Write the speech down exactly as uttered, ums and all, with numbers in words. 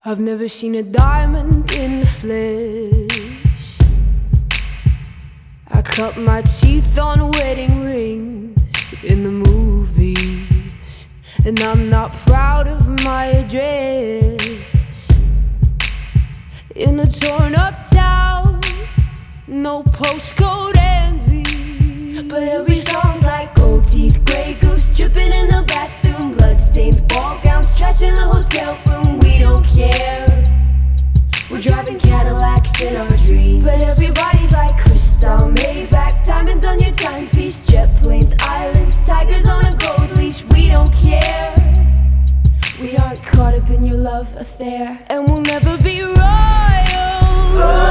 I've never seen a diamond in the flesh. I cut my teeth on wedding rings in the movies, and I'm not proud of my address. In a torn up town, no postcode envy, but every song's like gold teeth, grey goose dripping in the bathroom, bloodstains, ball gowns, trash in the hotel room. We don't care, we're driving Cadillacs in our dreams, but everybody's like crystal, Maybach, diamonds on your timepiece, jet planes, islands, tigers on a gold leash. We don't care, we aren't caught up in your love affair, and we'll never be royal.